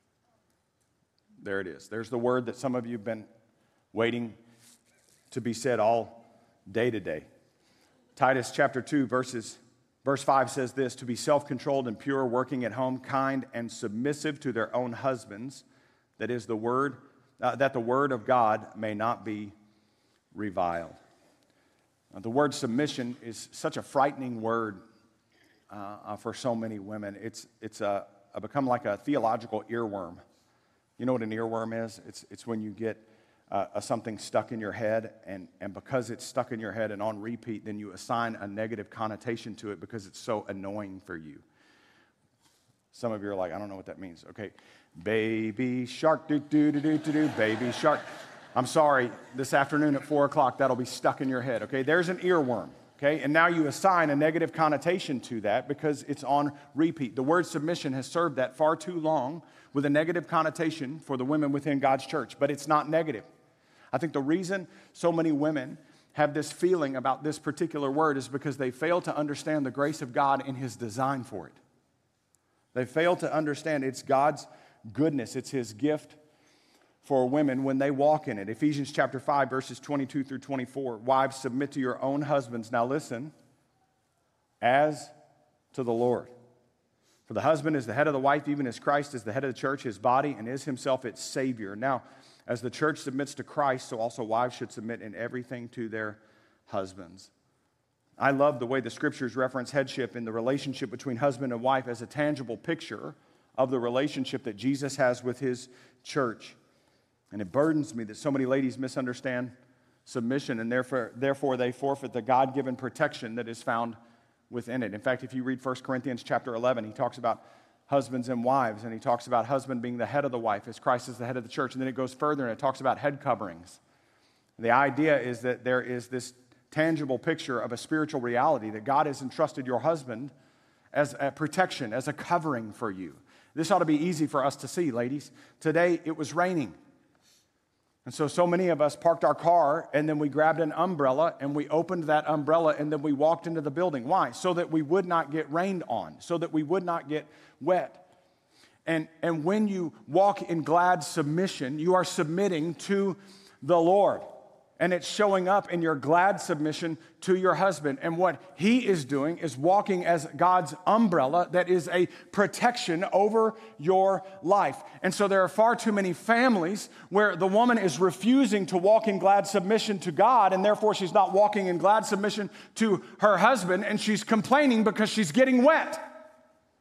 There it is. There's the word that some of you have been waiting to be said all day today. Titus chapter two, verses Verse five says this, to be self-controlled and pure, working at home, kind and submissive to their own husbands, that is the word, uh, that the word of God may not be reviled. Now, the word submission is such a frightening word uh, uh, for so many women. It's it's a, a become like a theological earworm. You know what an earworm is? It's it's when you get Uh, uh, something stuck in your head, and, and because it's stuck in your head and on repeat, then you assign a negative connotation to it because it's so annoying for you. Some of you are like, I don't know what that means. Okay, baby shark, do do do do do do, baby shark. I'm sorry, this afternoon at four o'clock, that'll be stuck in your head. Okay, there's an earworm. Okay, and now you assign a negative connotation to that because it's on repeat. The word submission has served that far too long with a negative connotation for the women within God's church, but it's not negative. I think the reason so many women have this feeling about this particular word is because they fail to understand the grace of God and His design for it. They fail to understand it's God's goodness, it's His gift for women when they walk in it. Ephesians chapter five, verses twenty-two through twenty-four. Wives, submit to your own husbands. Now listen, as to the Lord. For the husband is the head of the wife, even as Christ is the head of the church, His body, and is Himself its Savior. Now, as the church submits to Christ, so also wives should submit in everything to their husbands. I love the way the scriptures reference headship in the relationship between husband and wife as a tangible picture of the relationship that Jesus has with His church. And it burdens me that so many ladies misunderstand submission, and therefore, therefore they forfeit the God-given protection that is found within it. In fact, if you read First Corinthians chapter eleven, he talks about husbands and wives, and he talks about husband being the head of the wife as Christ is the head of the church, and then it goes further and it talks about head coverings. The idea is that there is this tangible picture of a spiritual reality that God has entrusted your husband as a protection, as a covering for you. This ought to be easy for us to see, ladies. Today it was raining. And so, so many of us parked our car, and then we grabbed an umbrella, and we opened that umbrella, and then we walked into the building. Why? So that we would not get rained on, so that we would not get wet. And, and when you walk in glad submission, you are submitting to the Lord. And it's showing up in your glad submission to your husband. And what he is doing is walking as God's umbrella that is a protection over your life. And so there are far too many families where the woman is refusing to walk in glad submission to God, and therefore she's not walking in glad submission to her husband, and she's complaining because she's getting wet.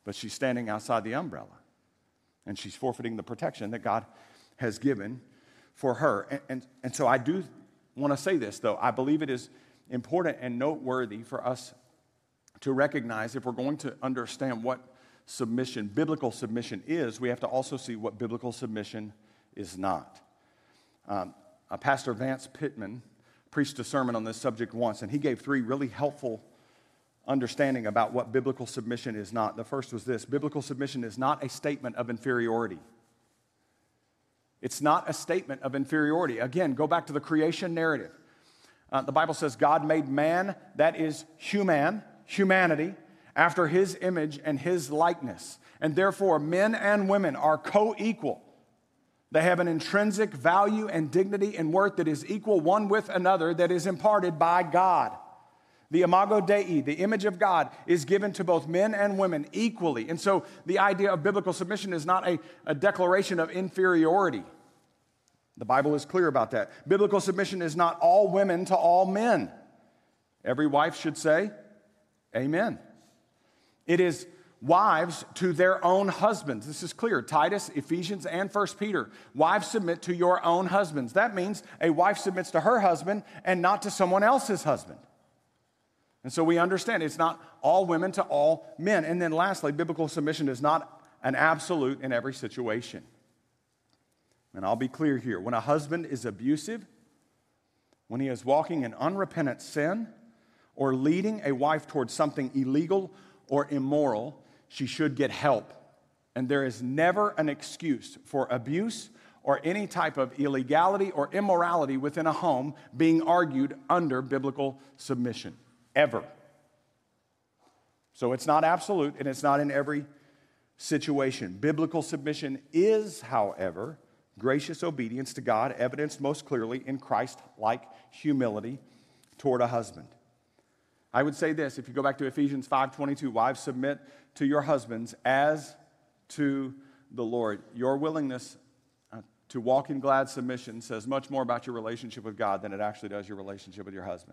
but she's standing outside the umbrella, and she's forfeiting the protection that God has given for her. And, and, and so I do want to say this, though. I believe it is important and noteworthy for us to recognize, if we're going to understand what submission, biblical submission is, we have to also see what biblical submission is not. Um, uh, Pastor Vance Pittman preached a sermon on this subject once, and he gave three really helpful understanding about what biblical submission is not. The first was this: biblical submission is not a statement of inferiority. It's not a statement of inferiority. Again, go back to the creation narrative. Uh, the Bible says God made man, that is human, humanity, after his image and his likeness. And therefore, men and women are co-equal. They have an intrinsic value and dignity and worth that is equal one with another, that is imparted by God. The imago Dei, the image of God, is given to both men and women equally. And so the idea of biblical submission is not a, a declaration of inferiority. The Bible is clear about that. Biblical submission is not all women to all men. Every wife should say, amen. It is wives to their own husbands. This is clear. Titus, Ephesians, and First Peter. Wives, submit to your own husbands. That means a wife submits to her husband and not to someone else's husband. And so we understand it's not all women to all men. And then lastly, biblical submission is not an absolute in every situation. And I'll be clear here. When a husband is abusive, when he is walking in unrepentant sin, or leading a wife towards something illegal or immoral, she should get help. And there is never an excuse for abuse or any type of illegality or immorality within a home being argued under biblical submission. Ever. So it's not absolute, and it's not in every situation. Biblical submission is, however, gracious obedience to God, evidenced most clearly in Christ-like humility toward a husband. I would say this: if you go back to Ephesians five twenty-two, wives, submit to your husbands as to the Lord. Your willingness uh, to walk in glad submission says much more about your relationship with God than it actually does your relationship with your husband.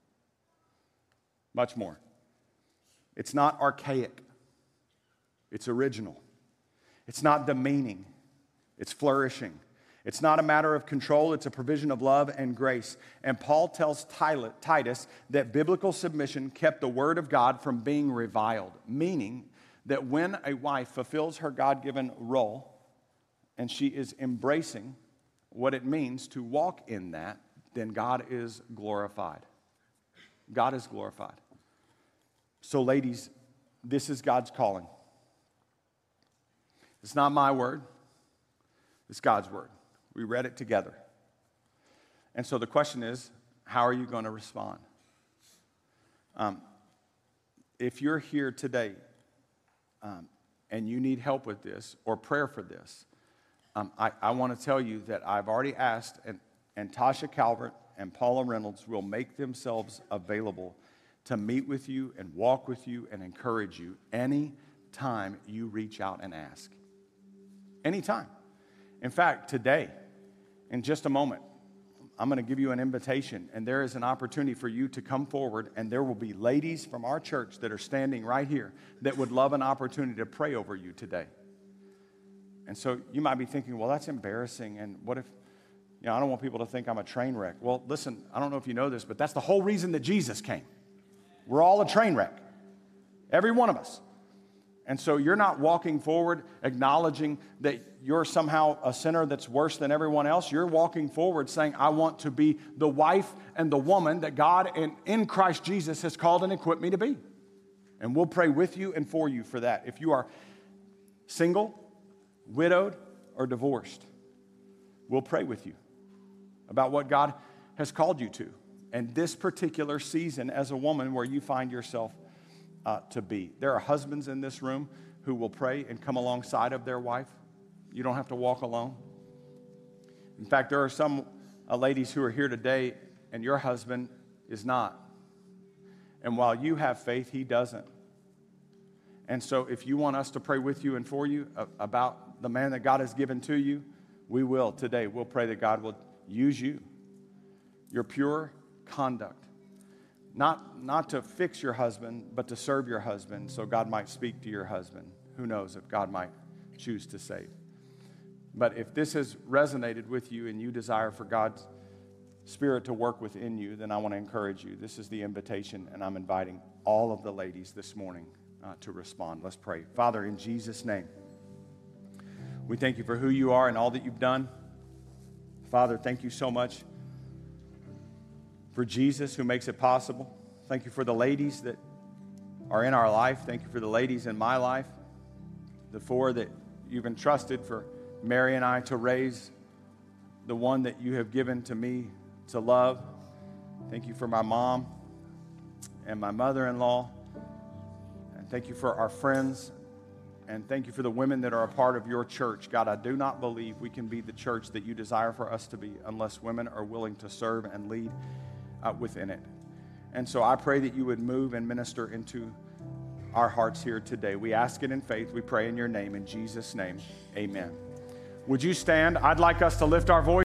Much more. It's not archaic. It's original. It's not demeaning. It's flourishing. It's not a matter of control. It's a provision of love and grace. And Paul tells Titus that biblical submission kept the word of God from being reviled, meaning that when a wife fulfills her God-given role and she is embracing what it means to walk in that, then God is glorified. God is glorified. So, ladies, this is God's calling. It's not my word. It's God's word. We read it together. And so the question is, how are you going to respond? Um, if you're here today um, and you need help with this or prayer for this, um, I, I want to tell you that I've already asked, and, and Tasha Calvert and Paula Reynolds will make themselves available to meet with you and walk with you and encourage you any time you reach out and ask. Anytime. In fact, today, in just a moment, I'm going to give you an invitation, and there is an opportunity for you to come forward, and there will be ladies from our church that are standing right here that would love an opportunity to pray over you today. And so you might be thinking, well, that's embarrassing, and what if, you know, I don't want people to think I'm a train wreck. Well, listen, I don't know if you know this, but that's the whole reason that Jesus came. We're all a train wreck, every one of us. And so you're not walking forward acknowledging that you're somehow a sinner that's worse than everyone else. You're walking forward saying, I want to be the wife and the woman that God in, in Christ Jesus has called and equipped me to be. And we'll pray with you and for you for that. If you are single, widowed, or divorced, we'll pray with you about what God has called you to. And this particular season as a woman where you find yourself Uh, to be. There are husbands in this room who will pray and come alongside of their wife. You don't have to walk alone. In fact, there are some uh, ladies who are here today and your husband is not. And while you have faith, he doesn't. And so if you want us to pray with you and for you uh, about the man that God has given to you, we will today. We'll pray that God will use you, your pure conduct. Not, not to fix your husband, but to serve your husband so God might speak to your husband who knows if God might choose to save. But if this has resonated with you and you desire for God's Spirit to work within you, then I want to encourage you. This is the invitation, and I'm inviting all of the ladies this morning uh, to respond. Let's pray. Father, in Jesus' name, we thank you for who you are and all that you've done. Father, thank you so much for Jesus who makes it possible. Thank you for the ladies that are in our life. Thank you for the ladies in my life, the four that you've entrusted for Mary and I to raise, the one that you have given to me to love. Thank you for my mom and my mother-in-law. And thank you for our friends. And thank you for the women that are a part of your church. God, I do not believe we can be the church that you desire for us to be unless women are willing to serve and lead uh, within it. And so I pray that you would move and minister into our hearts here today. We ask it in faith. We pray in your name. In Jesus' name, amen. Would you stand? I'd like us to lift our voice.